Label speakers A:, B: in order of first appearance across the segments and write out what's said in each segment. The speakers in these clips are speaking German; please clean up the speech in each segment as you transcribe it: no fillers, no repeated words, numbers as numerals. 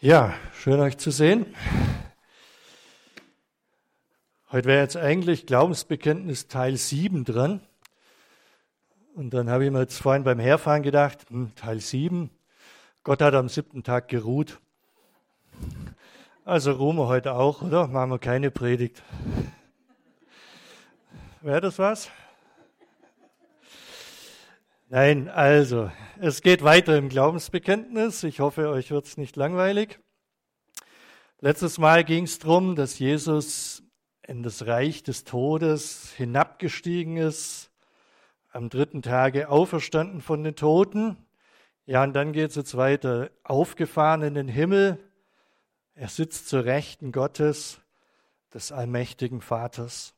A: Ja, schön euch zu sehen. Heute wäre jetzt eigentlich Glaubensbekenntnis Teil 7 dran. Und dann habe ich mir jetzt vorhin beim Herfahren gedacht, Teil 7, Gott hat am 7. Tag geruht. Also ruhen wir heute auch, oder? Machen wir keine Predigt. Wäre das was? Nein, also, es geht weiter im Glaubensbekenntnis. Ich hoffe, euch wird es nicht langweilig. Letztes Mal ging es darum, dass Jesus in das Reich des Todes hinabgestiegen ist, am 3. Tage auferstanden von den Toten. Ja, und dann geht es jetzt weiter, aufgefahren in den Himmel. Er sitzt zur Rechten Gottes, des allmächtigen Vaters.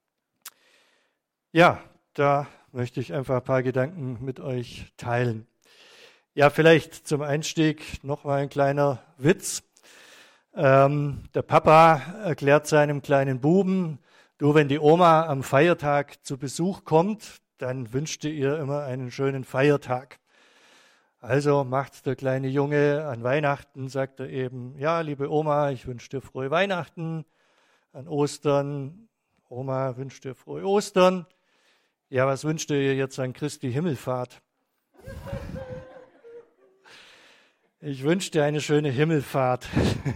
A: Ja, da möchte ich einfach ein paar Gedanken mit euch teilen. Ja, vielleicht zum Einstieg noch mal ein kleiner Witz. Der Papa erklärt seinem kleinen Buben, du, wenn die Oma am Feiertag zu Besuch kommt, dann wünscht ihr immer einen schönen Feiertag. Also macht der kleine Junge an Weihnachten, sagt er eben, ja, liebe Oma, ich wünsche dir frohe Weihnachten. An Ostern, Oma wünscht dir frohe Ostern. Ja, was wünscht ihr jetzt an Christi Himmelfahrt? Ich wünsche dir eine schöne Himmelfahrt.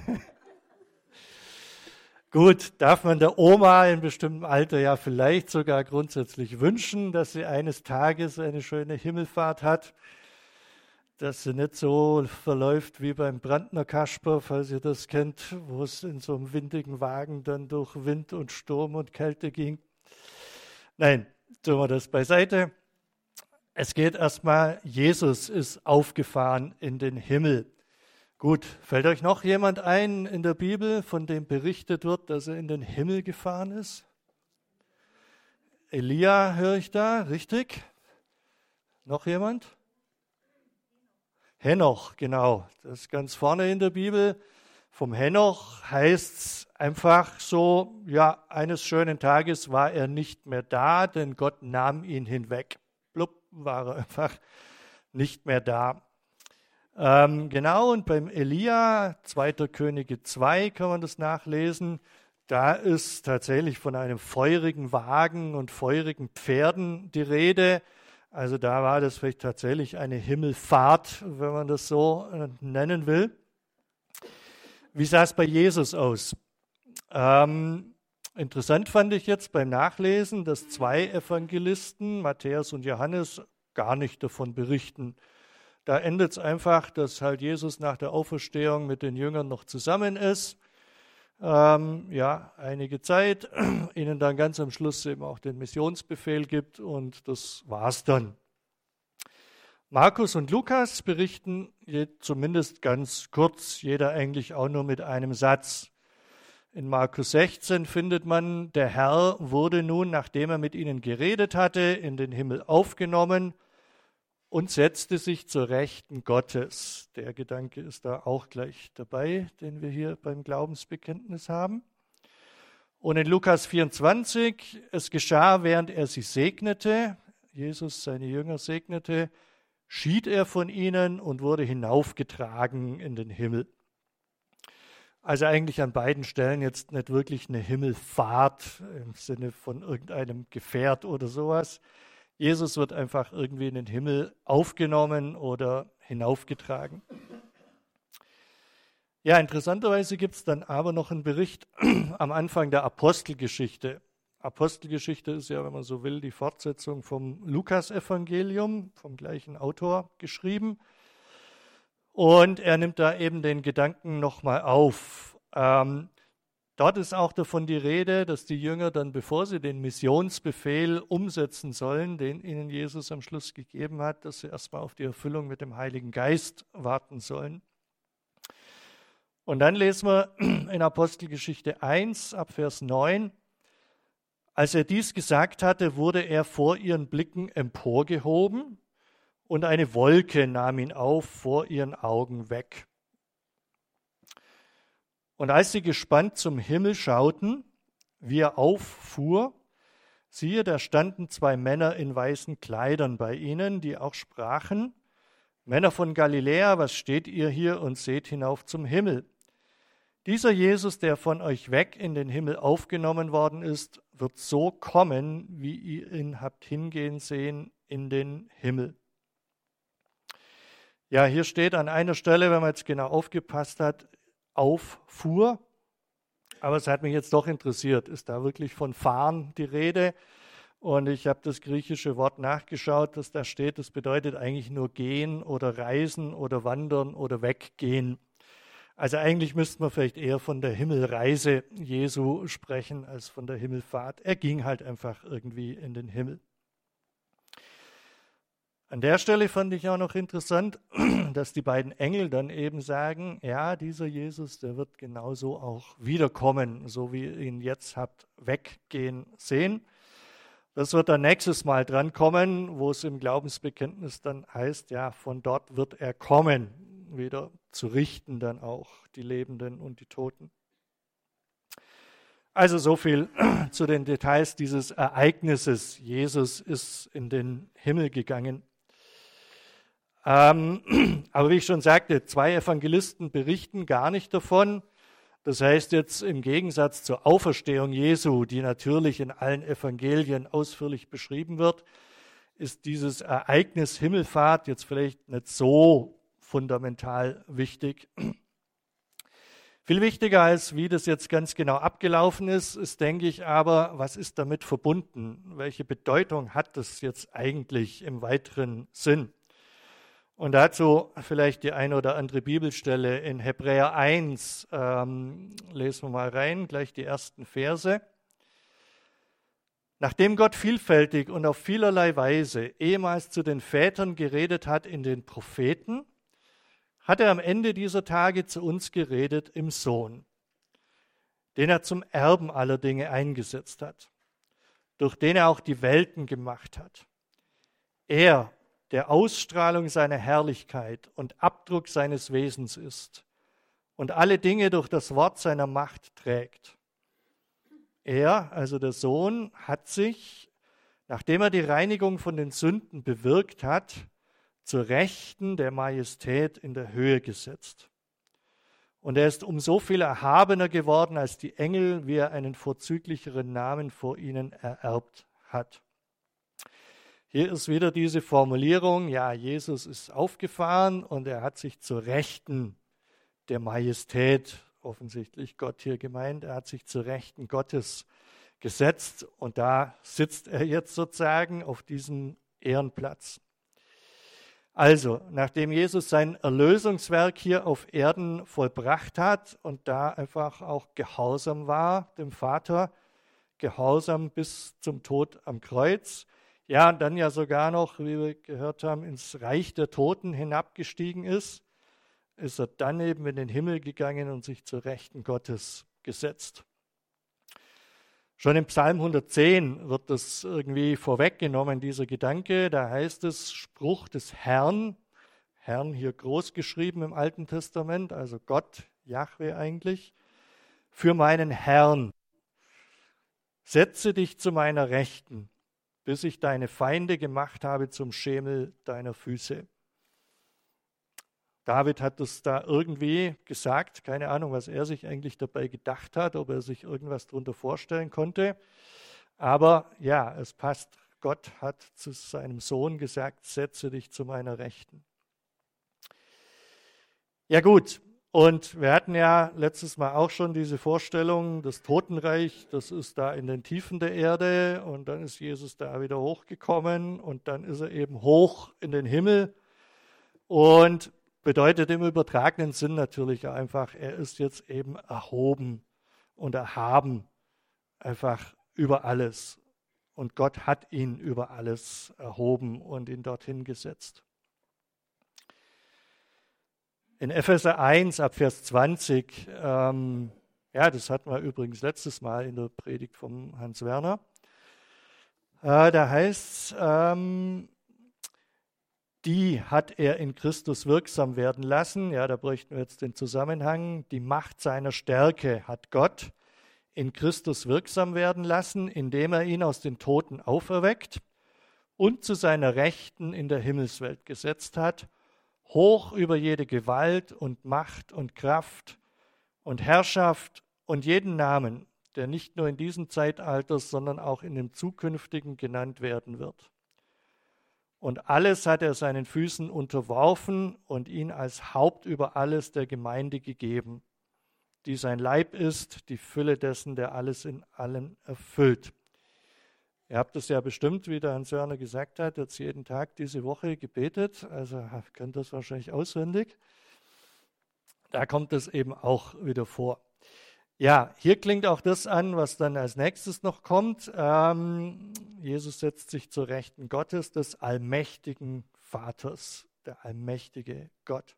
A: Gut, darf man der Oma in bestimmtem Alter ja vielleicht sogar grundsätzlich wünschen, dass sie eines Tages eine schöne Himmelfahrt hat, dass sie nicht so verläuft wie beim Brandner Kasper, falls ihr das kennt, wo es in so einem windigen Wagen dann durch Wind und Sturm und Kälte ging. Nein, tun wir das beiseite. Es geht erstmal, Jesus ist aufgefahren in den Himmel. Gut, fällt euch noch jemand ein in der Bibel, von dem berichtet wird, dass er in den Himmel gefahren ist? Elia höre ich da, richtig? Noch jemand? Henoch, genau. Das ist ganz vorne in der Bibel. Vom Henoch heißt es einfach so, ja, eines schönen Tages war er nicht mehr da, denn Gott nahm ihn hinweg. Blub, war er einfach nicht mehr da. Genau, und beim Elia, 2. Könige 2 kann man das nachlesen, da ist tatsächlich von einem feurigen Wagen und feurigen Pferden die Rede. Also da war das vielleicht tatsächlich eine Himmelfahrt, wenn man das so nennen will. Wie sah es bei Jesus aus? Interessant fand ich jetzt beim Nachlesen, dass 2 Evangelisten, Matthäus und Johannes, gar nicht davon berichten. Da endet es einfach, dass halt Jesus nach der Auferstehung mit den Jüngern noch zusammen ist. Einige Zeit, ihnen dann ganz am Schluss eben auch den Missionsbefehl gibt und das war's dann. Markus und Lukas berichten zumindest ganz kurz, jeder eigentlich auch nur mit einem Satz. In Markus 16 findet man, der Herr wurde nun, nachdem er mit ihnen geredet hatte, in den Himmel aufgenommen und setzte sich zur Rechten Gottes. Der Gedanke ist da auch gleich dabei, den wir hier beim Glaubensbekenntnis haben. Und in Lukas 24, es geschah, während er sie segnete, Jesus seine Jünger segnete, schied er von ihnen und wurde hinaufgetragen in den Himmel. Also eigentlich an beiden Stellen jetzt nicht wirklich eine Himmelfahrt im Sinne von irgendeinem Gefährt oder sowas. Jesus wird einfach irgendwie in den Himmel aufgenommen oder hinaufgetragen. Ja, interessanterweise gibt es dann aber noch einen Bericht am Anfang der Apostelgeschichte. Apostelgeschichte ist ja, wenn man so will, die Fortsetzung vom Lukas-Evangelium, vom gleichen Autor geschrieben. Und er nimmt da eben den Gedanken nochmal auf. Dort ist auch davon die Rede, dass die Jünger dann, bevor sie den Missionsbefehl umsetzen sollen, den ihnen Jesus am Schluss gegeben hat, dass sie erstmal auf die Erfüllung mit dem Heiligen Geist warten sollen. Und dann lesen wir in Apostelgeschichte 1 ab Vers 9, als er dies gesagt hatte, wurde er vor ihren Blicken emporgehoben und eine Wolke nahm ihn auf vor ihren Augen weg. Und als sie gespannt zum Himmel schauten, wie er auffuhr, siehe, da standen 2 Männer in weißen Kleidern bei ihnen, die auch sprachen, Männer von Galiläa, was steht ihr hier und seht hinauf zum Himmel? Dieser Jesus, der von euch weg in den Himmel aufgenommen worden ist, wird so kommen, wie ihr ihn habt hingehen sehen in den Himmel. Ja, hier steht an einer Stelle, wenn man jetzt genau aufgepasst hat, auffuhr. Aber es hat mich jetzt doch interessiert, ist da wirklich von fahren die Rede? Und ich habe das griechische Wort nachgeschaut, das da steht, das bedeutet eigentlich nur gehen oder reisen oder wandern oder weggehen. Also eigentlich müsste man vielleicht eher von der Himmelreise Jesu sprechen als von der Himmelfahrt. Er ging halt einfach irgendwie in den Himmel. An der Stelle fand ich auch noch interessant, dass die beiden Engel dann eben sagen, ja, dieser Jesus, der wird genauso auch wiederkommen, so wie ihr ihn jetzt habt weggehen sehen. Das wird dann nächstes Mal drankommen, wo es im Glaubensbekenntnis dann heißt, ja, von dort wird er kommen, wieder zu richten dann auch die Lebenden und die Toten. Also so viel zu den Details dieses Ereignisses. Jesus ist in den Himmel gegangen. Aber wie ich schon sagte, 2 Evangelisten berichten gar nicht davon. Das heißt jetzt im Gegensatz zur Auferstehung Jesu, die natürlich in allen Evangelien ausführlich beschrieben wird, ist dieses Ereignis Himmelfahrt jetzt vielleicht nicht so fundamental wichtig. Viel wichtiger als wie das jetzt ganz genau abgelaufen ist, denke ich aber, was ist damit verbunden? Welche Bedeutung hat das jetzt eigentlich im weiteren Sinn? Und dazu vielleicht die eine oder andere Bibelstelle in Hebräer 1. Lesen wir mal rein, gleich die ersten Verse. Nachdem Gott vielfältig und auf vielerlei Weise ehemals zu den Vätern geredet hat in den Propheten, hat er am Ende dieser Tage zu uns geredet im Sohn, den er zum Erben aller Dinge eingesetzt hat, durch den er auch die Welten gemacht hat. Er, der Ausstrahlung seiner Herrlichkeit und Abdruck seines Wesens ist und alle Dinge durch das Wort seiner Macht trägt. Er, also der Sohn, hat sich, nachdem er die Reinigung von den Sünden bewirkt hat, zur Rechten der Majestät in der Höhe gesetzt. Und er ist um so viel erhabener geworden als die Engel, wie er einen vorzüglicheren Namen vor ihnen ererbt hat. Hier ist wieder diese Formulierung, ja, Jesus ist aufgefahren und er hat sich zur Rechten der Majestät, offensichtlich Gott hier gemeint, er hat sich zur Rechten Gottes gesetzt und da sitzt er jetzt sozusagen auf diesem Ehrenplatz. Also, nachdem Jesus sein Erlösungswerk hier auf Erden vollbracht hat und da einfach auch gehorsam war, dem Vater, gehorsam bis zum Tod am Kreuz, ja, und dann ja sogar noch, wie wir gehört haben, ins Reich der Toten hinabgestiegen ist er dann eben in den Himmel gegangen und sich zur Rechten Gottes gesetzt. Schon im Psalm 110 wird das irgendwie vorweggenommen, dieser Gedanke. Da heißt es, Spruch des Herrn, Herrn hier groß geschrieben im Alten Testament, also Gott, Jahwe eigentlich, für meinen Herrn. Setze dich zu meiner Rechten, bis ich deine Feinde gemacht habe zum Schemel deiner Füße. David hat das da irgendwie gesagt, keine Ahnung, was er sich eigentlich dabei gedacht hat, ob er sich irgendwas darunter vorstellen konnte. Aber ja, es passt. Gott hat zu seinem Sohn gesagt, setze dich zu meiner Rechten. Ja gut, und wir hatten ja letztes Mal auch schon diese Vorstellung, das Totenreich, das ist da in den Tiefen der Erde und dann ist Jesus da wieder hochgekommen und dann ist er eben hoch in den Himmel und bedeutet im übertragenen Sinn natürlich einfach, er ist jetzt eben erhoben und erhaben, einfach über alles. Und Gott hat ihn über alles erhoben und ihn dorthin gesetzt. In Epheser 1 ab Vers 20, ja, das hatten wir übrigens letztes Mal in der Predigt vom Hans Werner, da heißt es, die hat er in Christus wirksam werden lassen. Ja, da bräuchten wir jetzt den Zusammenhang. Die Macht seiner Stärke hat Gott in Christus wirksam werden lassen, indem er ihn aus den Toten auferweckt und zu seiner Rechten in der Himmelswelt gesetzt hat, hoch über jede Gewalt und Macht und Kraft und Herrschaft und jeden Namen, der nicht nur in diesem Zeitalter, sondern auch in dem zukünftigen genannt werden wird. Und alles hat er seinen Füßen unterworfen und ihn als Haupt über alles der Gemeinde gegeben, die sein Leib ist, die Fülle dessen, der alles in allen erfüllt. Ihr habt es ja bestimmt, wie der Hans Werner gesagt hat, jetzt jeden Tag diese Woche gebetet, also könnt das wahrscheinlich auswendig. Da kommt es eben auch wieder vor. Ja, hier klingt auch das an, was dann als nächstes noch kommt. Jesus setzt sich zur Rechten Gottes, des allmächtigen Vaters, der allmächtige Gott.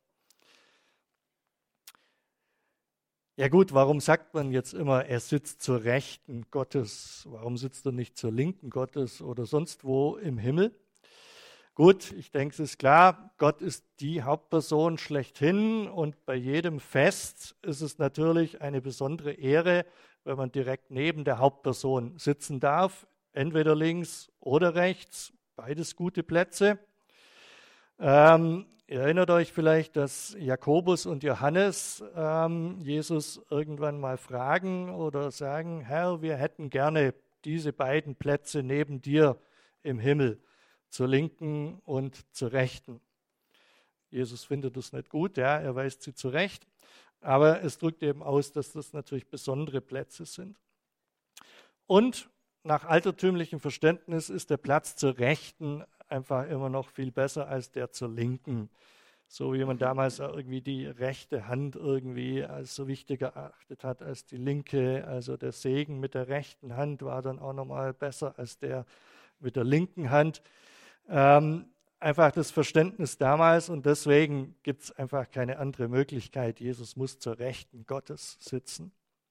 A: Ja gut, warum sagt man jetzt immer, er sitzt zur Rechten Gottes? Warum sitzt er nicht zur Linken Gottes oder sonst wo im Himmel? Gut, ich denke, es ist klar, Gott ist die Hauptperson schlechthin und bei jedem Fest ist es natürlich eine besondere Ehre, wenn man direkt neben der Hauptperson sitzen darf, entweder links oder rechts, beides gute Plätze. Ihr erinnert euch vielleicht, dass Jakobus und Johannes Jesus irgendwann mal fragen oder sagen, Herr, wir hätten gerne diese beiden Plätze neben dir im Himmel, zur Linken und zur Rechten. Jesus findet das nicht gut, ja, er weist sie zurecht, aber es drückt eben aus, dass das natürlich besondere Plätze sind. Und nach altertümlichem Verständnis ist der Platz zur Rechten einfach immer noch viel besser als der zur Linken. So wie man damals irgendwie die rechte Hand irgendwie als so wichtiger erachtet hat als die linke. Also der Segen mit der rechten Hand war dann auch nochmal besser als der mit der linken Hand. Einfach das Verständnis damals und deswegen gibt es einfach keine andere Möglichkeit. Jesus muss zur Rechten Gottes sitzen.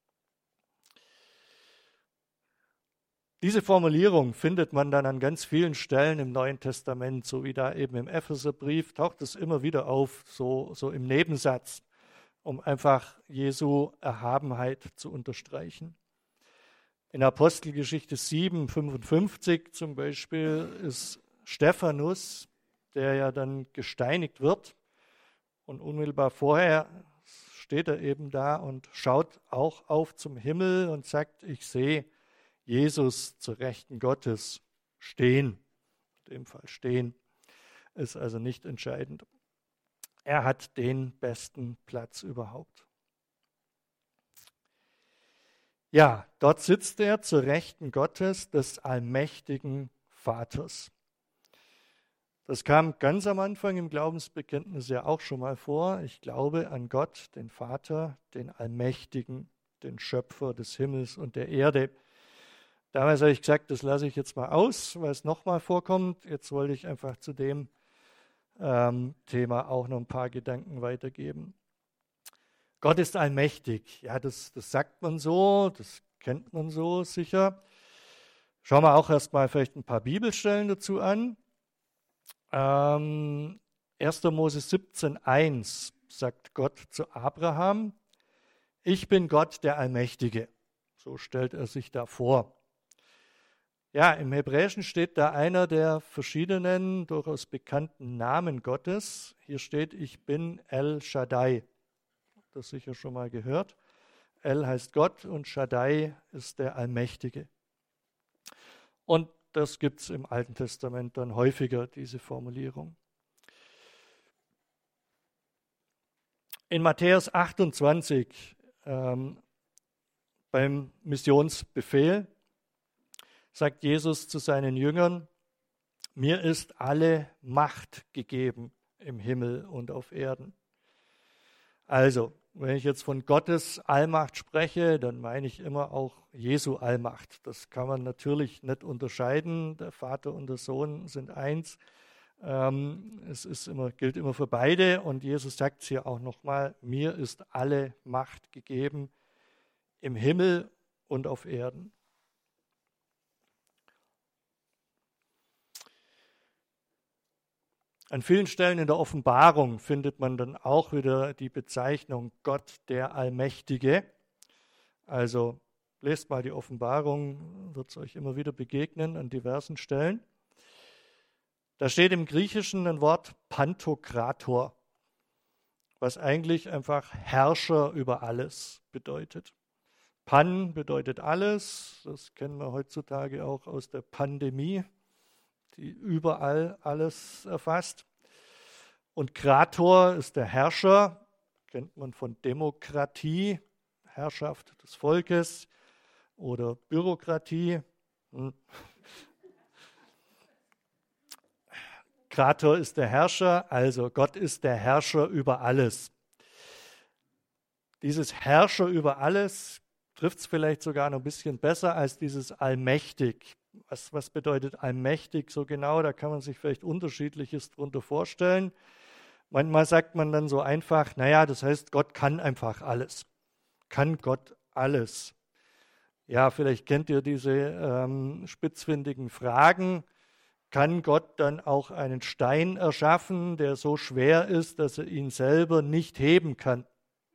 A: Diese Formulierung findet man dann an ganz vielen Stellen im Neuen Testament, so wie da eben im Epheserbrief, taucht es immer wieder auf, so im Nebensatz, um einfach Jesu Erhabenheit zu unterstreichen. In Apostelgeschichte 7,55 zum Beispiel ist Stephanus, der ja dann gesteinigt wird, und unmittelbar vorher steht er eben da und schaut auch auf zum Himmel und sagt, ich sehe Jesus zur Rechten Gottes stehen. In dem Fall stehen ist also nicht entscheidend. Er hat den besten Platz überhaupt. Ja, dort sitzt er zur Rechten Gottes, des allmächtigen Vaters. Das kam ganz am Anfang im Glaubensbekenntnis ja auch schon mal vor. Ich glaube an Gott, den Vater, den Allmächtigen, den Schöpfer des Himmels und der Erde. Damals habe ich gesagt, das lasse ich jetzt mal aus, weil es nochmal vorkommt. Jetzt wollte ich einfach zu dem Thema auch noch ein paar Gedanken weitergeben. Gott ist allmächtig. Ja, das sagt man so, das kennt man so sicher. Schauen wir auch erstmal vielleicht ein paar Bibelstellen dazu an. 1. Mose 17,1 sagt Gott zu Abraham, ich bin Gott der Allmächtige. So stellt er sich da vor. Ja, im Hebräischen steht da einer der verschiedenen, durchaus bekannten Namen Gottes. Hier steht, ich bin El Shaddai. Das sicher schon mal gehört. El heißt Gott und Shaddai ist der Allmächtige. Und das gibt es im Alten Testament dann häufiger, diese Formulierung. In Matthäus 28, beim Missionsbefehl, sagt Jesus zu seinen Jüngern, mir ist alle Macht gegeben im Himmel und auf Erden. Also, wenn ich jetzt von Gottes Allmacht spreche, dann meine ich immer auch Jesu Allmacht. Das kann man natürlich nicht unterscheiden. Der Vater und der Sohn sind eins. Es gilt immer für beide. Und Jesus sagt es hier auch nochmal, mir ist alle Macht gegeben im Himmel und auf Erden. An vielen Stellen in der Offenbarung findet man dann auch wieder die Bezeichnung Gott der Allmächtige. Also lest mal die Offenbarung, wird es euch immer wieder begegnen an diversen Stellen. Da steht im Griechischen ein Wort Pantokrator. was eigentlich einfach Herrscher über alles bedeutet. Pan bedeutet alles, das kennen wir heutzutage auch aus der Pandemie, die überall alles erfasst. Und Krator ist der Herrscher, kennt man von Demokratie, Herrschaft des Volkes oder Bürokratie. Krator ist der Herrscher, also Gott ist der Herrscher über alles. Dieses Herrscher über alles trifft es vielleicht sogar noch ein bisschen besser als dieses allmächtig. Was bedeutet allmächtig so genau? Da kann man sich vielleicht Unterschiedliches drunter vorstellen. Manchmal sagt man dann so einfach, naja, das heißt, Gott kann einfach alles. Kann Gott alles? Ja, vielleicht kennt ihr diese spitzfindigen Fragen. Kann Gott dann auch einen Stein erschaffen, der so schwer ist, dass er ihn selber nicht heben kann?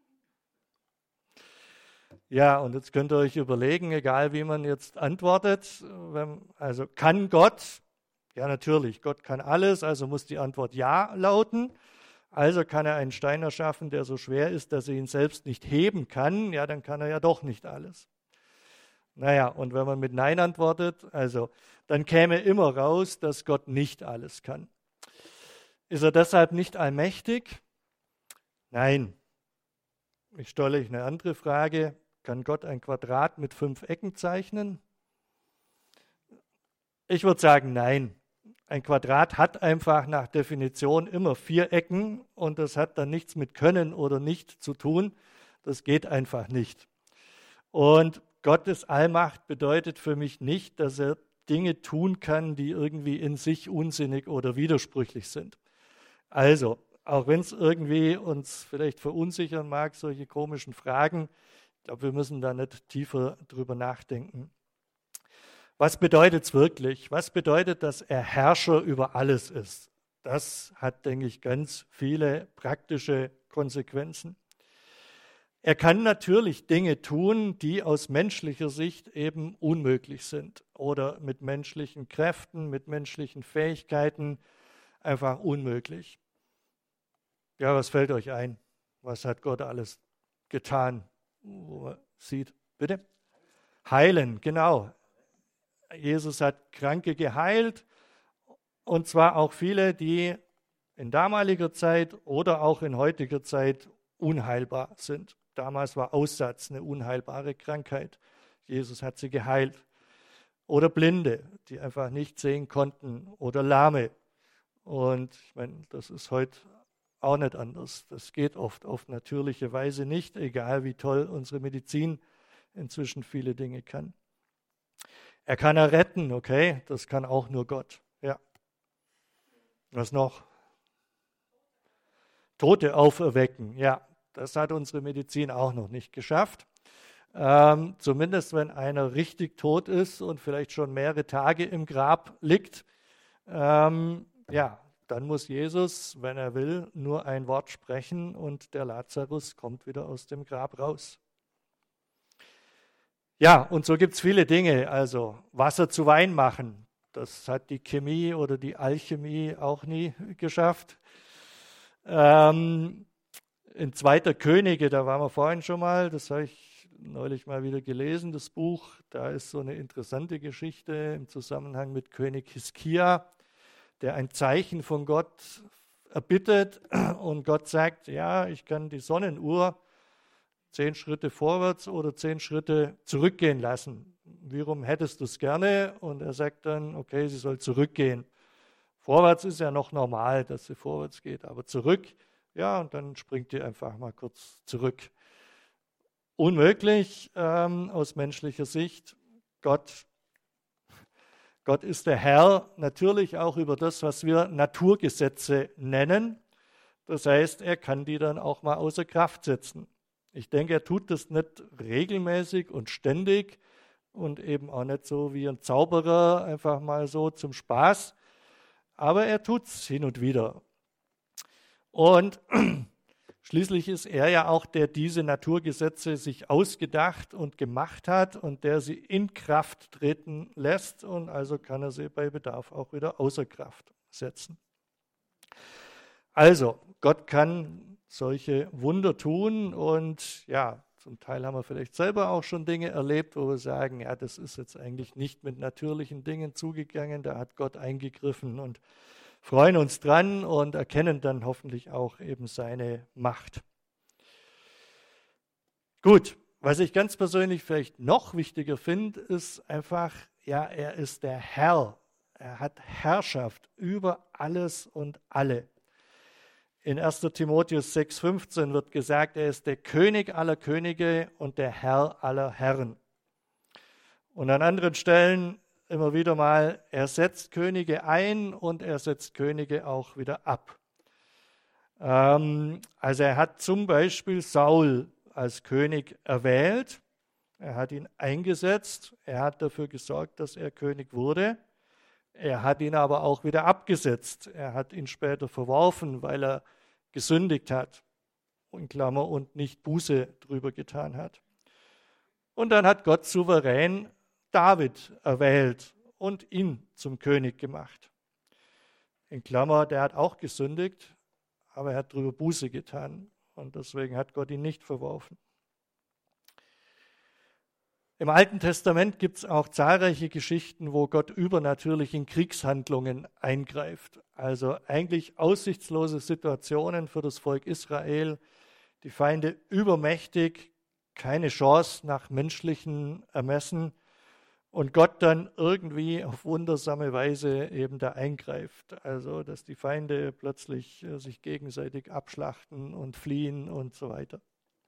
A: Ja, und jetzt könnt ihr euch überlegen, egal wie man jetzt antwortet, also kann Gott? Ja, natürlich, Gott kann alles, also muss die Antwort ja lauten. Also kann er einen Stein erschaffen, der so schwer ist, dass er ihn selbst nicht heben kann, ja, dann kann er ja doch nicht alles. Naja, und wenn man mit Nein antwortet, also dann käme immer raus, dass Gott nicht alles kann. Ist er deshalb nicht allmächtig? Nein. Ich stelle euch eine andere Frage. Kann Gott ein Quadrat mit 5 Ecken zeichnen? Ich würde sagen, nein. Ein Quadrat hat einfach nach Definition immer 4 Ecken und das hat dann nichts mit Können oder Nicht zu tun. Das geht einfach nicht. Und Gottes Allmacht bedeutet für mich nicht, dass er Dinge tun kann, die irgendwie in sich unsinnig oder widersprüchlich sind. Also, auch wenn es irgendwie uns vielleicht verunsichern mag, solche komischen Fragen, ich glaube, wir müssen da nicht tiefer drüber nachdenken. Was bedeutet es wirklich? Was bedeutet, dass er Herrscher über alles ist? Das hat, denke ich, ganz viele praktische Konsequenzen. Er kann natürlich Dinge tun, die aus menschlicher Sicht eben unmöglich sind oder mit menschlichen Kräften, mit menschlichen Fähigkeiten einfach unmöglich. Ja, was fällt euch ein? Was hat Gott alles getan? Wo man sieht, bitte? Heilen, genau. Jesus hat Kranke geheilt und zwar auch viele, die in damaliger Zeit oder auch in heutiger Zeit unheilbar sind. Damals war Aussatz eine unheilbare Krankheit. Jesus hat sie geheilt. Oder Blinde, die einfach nicht sehen konnten. Oder Lahme. Und ich meine, das ist heute auch nicht anders. Das geht oft auf natürliche Weise nicht, egal wie toll unsere Medizin inzwischen viele Dinge kann. Er kann erretten, okay, das kann auch nur Gott. Ja. Was noch? Tote auferwecken, ja. Das hat unsere Medizin auch noch nicht geschafft. Zumindest wenn einer richtig tot ist und vielleicht schon mehrere Tage im Grab liegt, ja, dann muss Jesus, wenn er will, nur ein Wort sprechen und der Lazarus kommt wieder aus dem Grab raus. Ja, und so gibt es viele Dinge, also Wasser zu Wein machen, das hat die Chemie oder die Alchemie auch nie geschafft. In 2. Könige, da waren wir vorhin schon mal, das habe ich neulich mal wieder gelesen, das Buch, da ist so eine interessante Geschichte im Zusammenhang mit König Hiskia, der ein Zeichen von Gott erbittet und Gott sagt, ja, ich kann die Sonnenuhr 10 Schritte vorwärts oder 10 Schritte zurückgehen lassen. Wie rum hättest du es gerne? Und er sagt dann, okay, sie soll zurückgehen. Vorwärts ist ja noch normal, dass sie vorwärts geht, aber zurück, ja, und dann springt die einfach mal kurz zurück. Unmöglich aus menschlicher Sicht. Gott ist der Herr, natürlich auch über das, was wir Naturgesetze nennen. Das heißt, er kann die dann auch mal außer Kraft setzen. Ich denke, er tut das nicht regelmäßig und ständig und eben auch nicht so wie ein Zauberer, einfach mal so zum Spaß. Aber er tut es hin und wieder. Und schließlich ist er ja auch, der diese Naturgesetze sich ausgedacht und gemacht hat und der sie in Kraft treten lässt. Und also kann er sie bei Bedarf auch wieder außer Kraft setzen. Also, Gott kann solche Wunder tun. Und ja, zum Teil haben wir vielleicht selber auch schon Dinge erlebt, wo wir sagen, ja, das ist jetzt eigentlich nicht mit natürlichen Dingen zugegangen, da hat Gott eingegriffen und freuen uns dran und erkennen dann hoffentlich auch eben seine Macht. Gut, was ich ganz persönlich vielleicht noch wichtiger finde, ist einfach, ja, er ist der Herr. Er hat Herrschaft über alles und alle. In 1. Timotheus 6,15 wird gesagt, er ist der König aller Könige und der Herr aller Herren. Und an anderen Stellen immer wieder mal, er setzt Könige ein und er setzt Könige auch wieder ab. Also er hat zum Beispiel Saul als König erwählt, er hat ihn eingesetzt, er hat dafür gesorgt, dass er König wurde. Er hat ihn aber auch wieder abgesetzt. Er hat ihn später verworfen, weil er gesündigt hat, in Klammer, und nicht Buße drüber getan hat. Und dann hat Gott souverän David erwählt und ihn zum König gemacht. In Klammer, der hat auch gesündigt, aber er hat drüber Buße getan und deswegen hat Gott ihn nicht verworfen. Im Alten Testament gibt es auch zahlreiche Geschichten, wo Gott übernatürlich in Kriegshandlungen eingreift. Also eigentlich aussichtslose Situationen für das Volk Israel, die Feinde übermächtig, keine Chance nach menschlichen Ermessen und Gott dann irgendwie auf wundersame Weise eben da eingreift. Also dass die Feinde plötzlich sich gegenseitig abschlachten und fliehen und so weiter.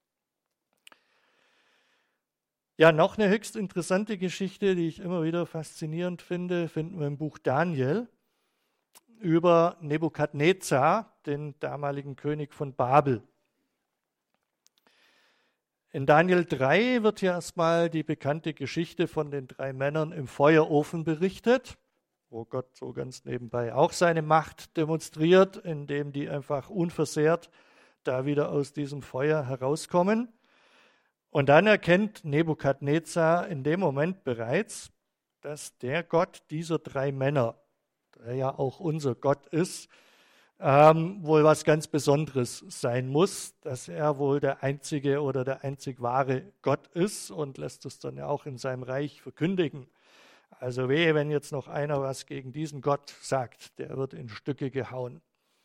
A: Ja, noch eine höchst interessante Geschichte, die ich immer wieder faszinierend finde, finden wir im Buch Daniel über Nebukadnezar, den damaligen König von Babel. In Daniel 3 wird hier erstmal die bekannte Geschichte von den 3 Männern im Feuerofen berichtet, wo Gott so ganz nebenbei auch seine Macht demonstriert, indem die einfach unversehrt da wieder aus diesem Feuer herauskommen. Und dann erkennt Nebukadnezar in dem Moment bereits, dass der Gott dieser 3 Männer, der ja auch unser Gott ist, wohl was ganz Besonderes sein muss, dass er wohl der einzige oder der einzig wahre Gott ist und lässt es dann ja auch in seinem Reich verkündigen. Also wehe, wenn jetzt noch einer was gegen diesen Gott sagt, der wird in Stücke gehauen.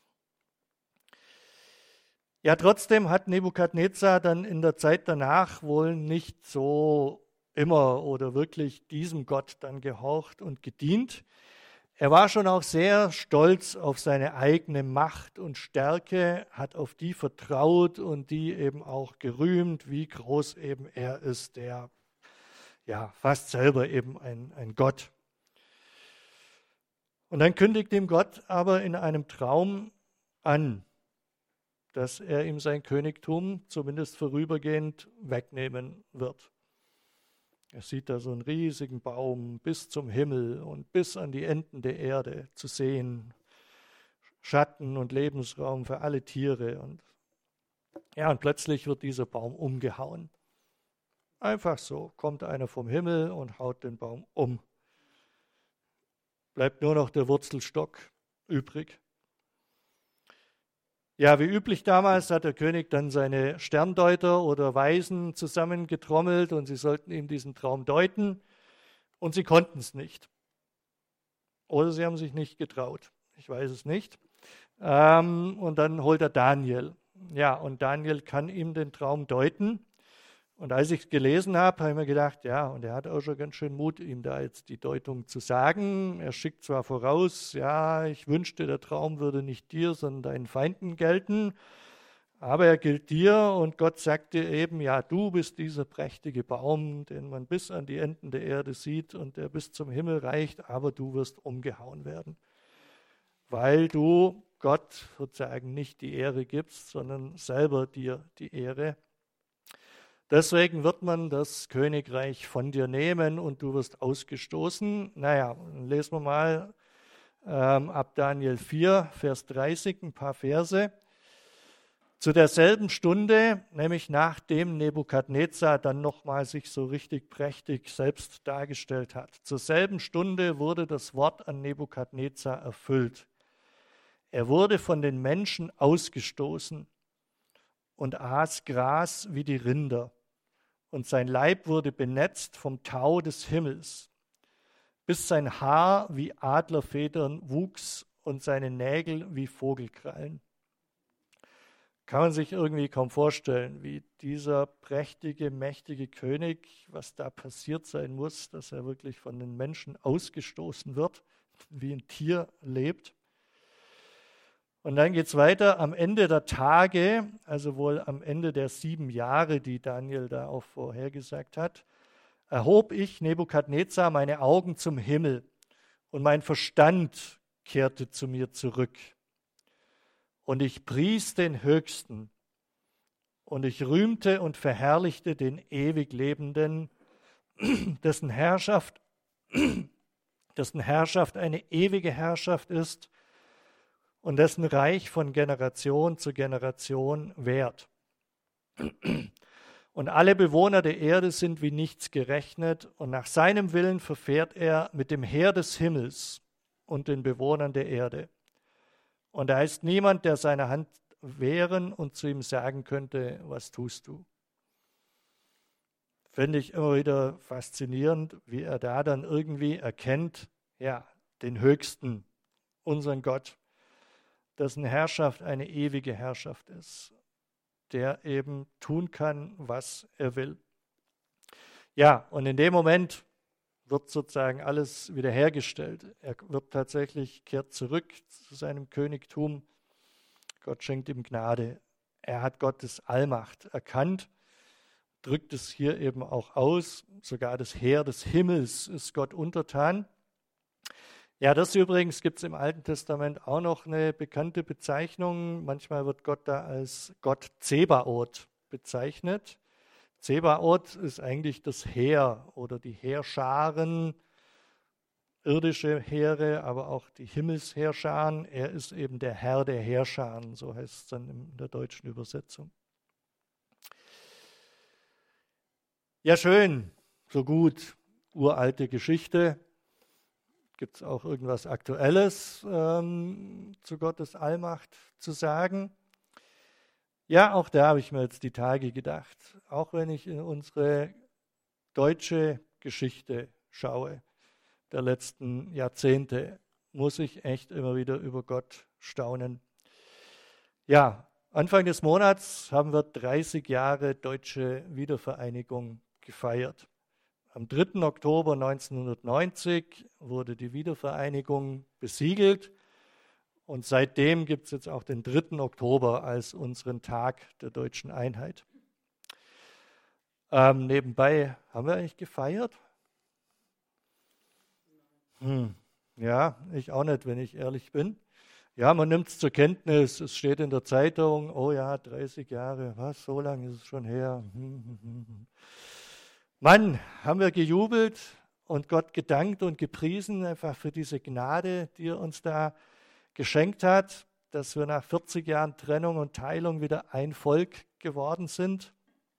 A: Ja, trotzdem hat Nebukadnezar dann in der Zeit danach wohl nicht so immer oder wirklich diesem Gott dann gehorcht und gedient. Er war schon auch sehr stolz auf seine eigene Macht und Stärke, hat auf die vertraut und die eben auch gerühmt, wie groß eben er ist, der ja fast selber eben ein Gott. Und dann kündigt ihm Gott aber in einem Traum an, dass er ihm sein Königtum zumindest vorübergehend wegnehmen wird. Er sieht da so einen riesigen Baum bis zum Himmel und bis an die Enden der Erde zu sehen. Schatten und Lebensraum für alle Tiere. Und plötzlich wird dieser Baum umgehauen. Einfach so kommt einer vom Himmel und haut den Baum um. Bleibt nur noch der Wurzelstock übrig. Ja, wie üblich damals hat der König dann seine Sterndeuter oder Weisen zusammengetrommelt und sie sollten ihm diesen Traum deuten und sie konnten es nicht. Oder sie haben sich nicht getraut. Ich weiß es nicht. Und dann holt er Daniel. Ja, und Daniel kann ihm den Traum deuten. Und als ich es gelesen habe ich mir gedacht, ja, und er hat auch schon ganz schön Mut, ihm da jetzt die Deutung zu sagen. Er schickt zwar voraus, ja, ich wünschte, der Traum würde nicht dir, sondern deinen Feinden gelten, aber er gilt dir und Gott sagt dir eben, ja, du bist dieser prächtige Baum, den man bis an die Enden der Erde sieht und der bis zum Himmel reicht, aber du wirst umgehauen werden, weil du Gott sozusagen nicht die Ehre gibst, sondern selber dir die Ehre. Deswegen wird man das Königreich von dir nehmen und du wirst ausgestoßen. Naja, lesen wir mal ab Daniel 4, Vers 30, ein paar Verse. Zu derselben Stunde, nämlich nachdem Nebukadnezar dann nochmal sich so richtig prächtig selbst dargestellt hat, zur selben Stunde wurde das Wort an Nebukadnezar erfüllt. Er wurde von den Menschen ausgestoßen und aß Gras wie die Rinder, und sein Leib wurde benetzt vom Tau des Himmels, bis sein Haar wie Adlerfedern wuchs und seine Nägel wie Vogelkrallen. Kann man sich irgendwie kaum vorstellen, wie dieser prächtige, mächtige König, was da passiert sein muss, dass er wirklich von den Menschen ausgestoßen wird, wie ein Tier lebt. Und dann geht es weiter, am Ende der Tage, also wohl am Ende der 7 Jahre, die Daniel da auch vorhergesagt hat, erhob ich, Nebukadnezar, meine Augen zum Himmel und mein Verstand kehrte zu mir zurück. Und ich pries den Höchsten und ich rühmte und verherrlichte den ewig Lebenden, dessen Herrschaft eine ewige Herrschaft ist und dessen Reich von Generation zu Generation währt. Und alle Bewohner der Erde sind wie nichts gerechnet, und nach seinem Willen verfährt er mit dem Heer des Himmels und den Bewohnern der Erde. Und da ist niemand, der seine Hand wehren und zu ihm sagen könnte, was tust du? Finde ich immer wieder faszinierend, wie er da dann irgendwie erkennt, ja, den Höchsten, unseren Gott, dessen Herrschaft eine ewige Herrschaft ist, der eben tun kann, was er will. Ja, und in dem Moment wird sozusagen alles wiederhergestellt. Er wird tatsächlich, kehrt zurück zu seinem Königtum. Gott schenkt ihm Gnade. Er hat Gottes Allmacht erkannt, drückt es hier eben auch aus. Sogar das Heer des Himmels ist Gott untertan. Ja, das übrigens gibt es im Alten Testament auch noch eine bekannte Bezeichnung. Manchmal wird Gott da als Gott Zebaoth bezeichnet. Zebaoth ist eigentlich das Heer oder die Heerscharen, irdische Heere, aber auch die Himmelsheerscharen. Er ist eben der Herr der Heerscharen, so heißt es dann in der deutschen Übersetzung. Ja, schön, so gut, uralte Geschichte. Gibt es auch irgendwas Aktuelles zu Gottes Allmacht zu sagen? Ja, auch da habe ich mir jetzt die Tage gedacht, auch wenn ich in unsere deutsche Geschichte schaue, der letzten Jahrzehnte, muss ich echt immer wieder über Gott staunen. Ja, Anfang des Monats haben wir 30 Jahre deutsche Wiedervereinigung gefeiert. Am 3. Oktober 1990 wurde die Wiedervereinigung besiegelt. Und seitdem gibt es jetzt auch den 3. Oktober als unseren Tag der deutschen Einheit. Nebenbei, haben wir eigentlich gefeiert? Ja, ich auch nicht, wenn ich ehrlich bin. Ja, man nimmt es zur Kenntnis, es steht in der Zeitung, oh ja, 30 Jahre, was, so lange ist es schon her. Mann, haben wir gejubelt und Gott gedankt und gepriesen, einfach für diese Gnade, die er uns da geschenkt hat, dass wir nach 40 Jahren Trennung und Teilung wieder ein Volk geworden sind.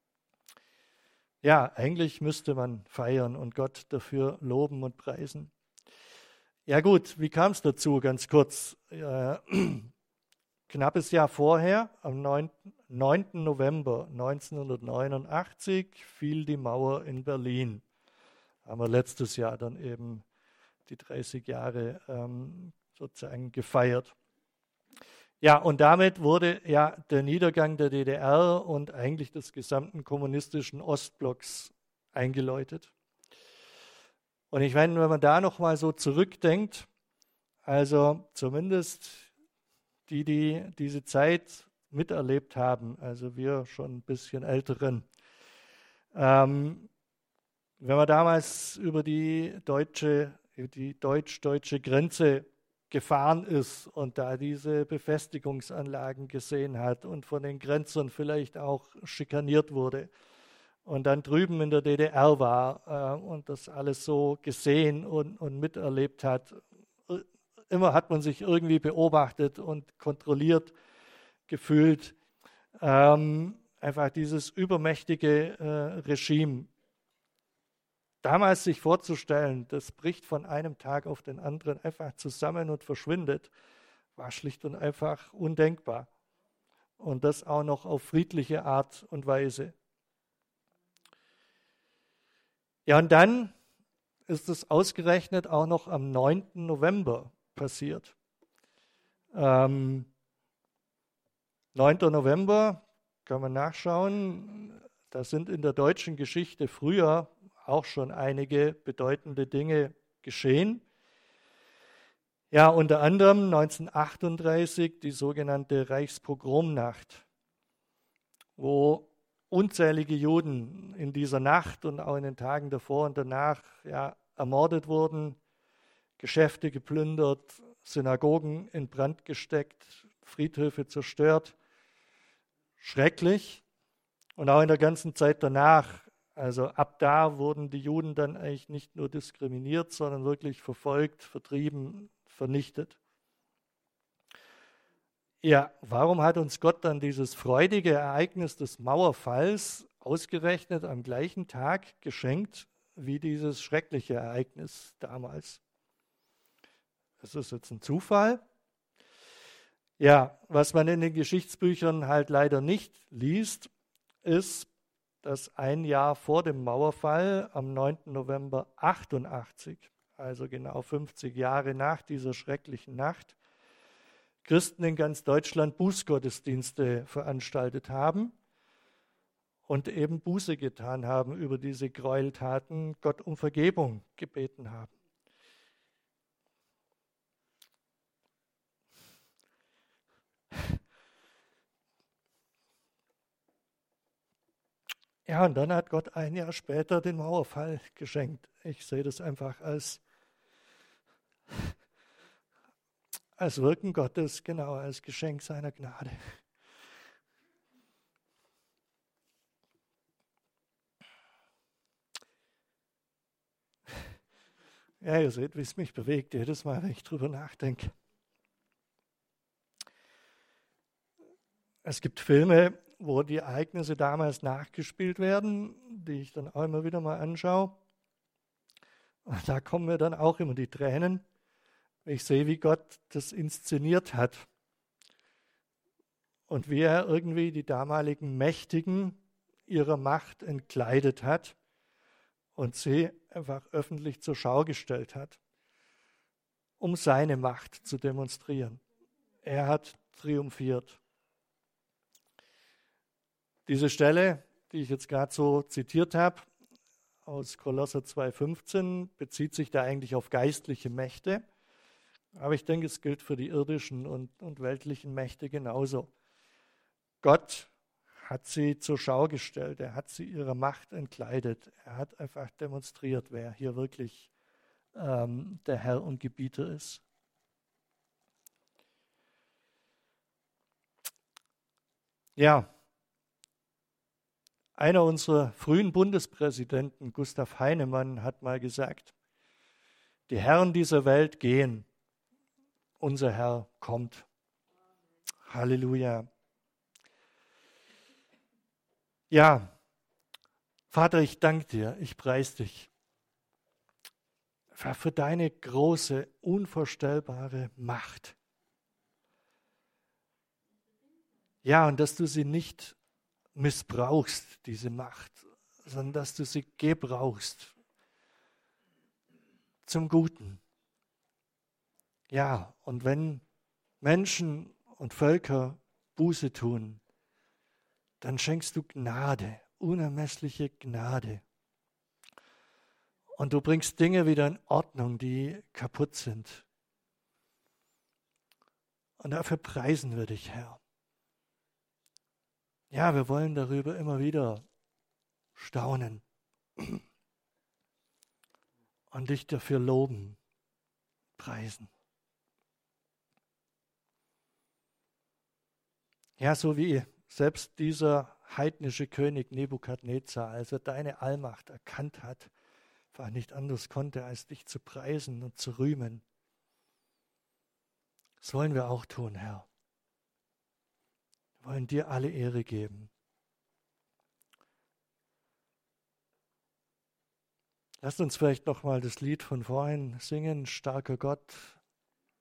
A: Ja, eigentlich müsste man feiern und Gott dafür loben und preisen. Ja gut, wie kam es dazu? Ganz kurz. Knappes Jahr vorher, am 9. November 1989, fiel die Mauer in Berlin. Haben wir letztes Jahr dann eben die 30 Jahre sozusagen gefeiert. Ja, und damit wurde ja der Niedergang der DDR und eigentlich des gesamten kommunistischen Ostblocks eingeläutet. Und ich meine, wenn man da nochmal so zurückdenkt, also zumindest die diese Zeit miterlebt haben, also wir schon ein bisschen Älteren, wenn man damals über die deutsch-deutsche Grenze gefahren ist und da diese Befestigungsanlagen gesehen hat und von den Grenzern vielleicht auch schikaniert wurde und dann drüben in der DDR war und das alles so gesehen und miterlebt hat, immer hat man sich irgendwie beobachtet und kontrolliert gefühlt. Einfach dieses übermächtige Regime. Damals sich vorzustellen, das bricht von einem Tag auf den anderen einfach zusammen und verschwindet, war schlicht und einfach undenkbar. und das auch noch auf friedliche Art und Weise. Ja, und dann ist es ausgerechnet auch noch am 9. November passiert. 9. November, kann man nachschauen, da sind in der deutschen Geschichte früher auch schon einige bedeutende Dinge geschehen. Ja, unter anderem 1938 die sogenannte Reichspogromnacht, wo unzählige Juden in dieser Nacht und auch in den Tagen davor und danach ermordet wurden, Geschäfte geplündert, Synagogen in Brand gesteckt, Friedhöfe zerstört. Schrecklich. Und auch in der ganzen Zeit danach, also ab da wurden die Juden dann eigentlich nicht nur diskriminiert, sondern wirklich verfolgt, vertrieben, vernichtet. Ja, warum hat uns Gott dann dieses freudige Ereignis des Mauerfalls ausgerechnet am gleichen Tag geschenkt wie dieses schreckliche Ereignis damals? Ist das jetzt ein Zufall? Ja, was man in den Geschichtsbüchern halt leider nicht liest, ist, dass ein Jahr vor dem Mauerfall, am 9. November 88, also genau 50 Jahre nach dieser schrecklichen Nacht, Christen in ganz Deutschland Bußgottesdienste veranstaltet haben und eben Buße getan haben über diese Gräueltaten, Gott um Vergebung gebeten haben. Ja, und dann hat Gott ein Jahr später den Mauerfall geschenkt. Ich sehe das einfach als Wirken Gottes, genau, als Geschenk seiner Gnade. Ja, ihr seht, wie es mich bewegt, jedes Mal, wenn ich drüber nachdenke. Es gibt Filme, wo die Ereignisse damals nachgespielt werden, die ich dann auch immer wieder mal anschaue. Und da kommen mir dann auch immer die Tränen. Ich sehe, wie Gott das inszeniert hat und wie er irgendwie die damaligen Mächtigen ihrer Macht entkleidet hat und sie einfach öffentlich zur Schau gestellt hat, um seine Macht zu demonstrieren. Er hat triumphiert. Diese Stelle, die ich jetzt gerade so zitiert habe, aus Kolosser 2,15, bezieht sich da eigentlich auf geistliche Mächte. Aber ich denke, es gilt für die irdischen und weltlichen Mächte genauso. Gott hat sie zur Schau gestellt, er hat sie ihrer Macht entkleidet. Er hat einfach demonstriert, wer hier wirklich der Herr und Gebieter ist. Ja, einer unserer frühen Bundespräsidenten, Gustav Heinemann, hat mal gesagt, die Herren dieser Welt gehen, unser Herr kommt. Halleluja. Ja, Vater, ich danke dir, ich preise dich für deine große, unvorstellbare Macht. Ja, und dass du sie nicht missbrauchst, diese Macht, sondern dass du sie gebrauchst zum Guten. Ja, und wenn Menschen und Völker Buße tun, dann schenkst du Gnade, unermessliche Gnade. Und du bringst Dinge wieder in Ordnung, die kaputt sind. Und dafür preisen wir dich, Herr. Ja, wir wollen darüber immer wieder staunen und dich dafür loben, preisen. Ja, so wie selbst dieser heidnische König Nebukadnezar, als er deine Allmacht erkannt hat, einfach nicht anders konnte, als dich zu preisen und zu rühmen. Das wollen wir auch tun, Herr. Wir wollen dir alle Ehre geben. Lasst uns vielleicht noch mal das Lied von vorhin singen, Starker Gott,